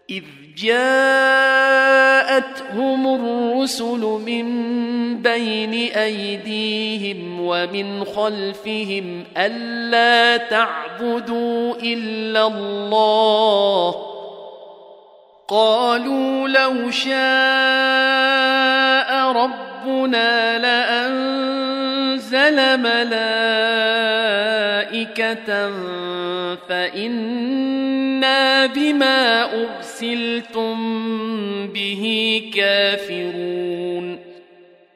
إذ جاءتهم الرسل من بين أيديهم ومن خلفهم ألا تعبدوا إلا الله قالوا لو شاء ربنا لأنزل ملائكة فإنا بما أرسلتم به كافرون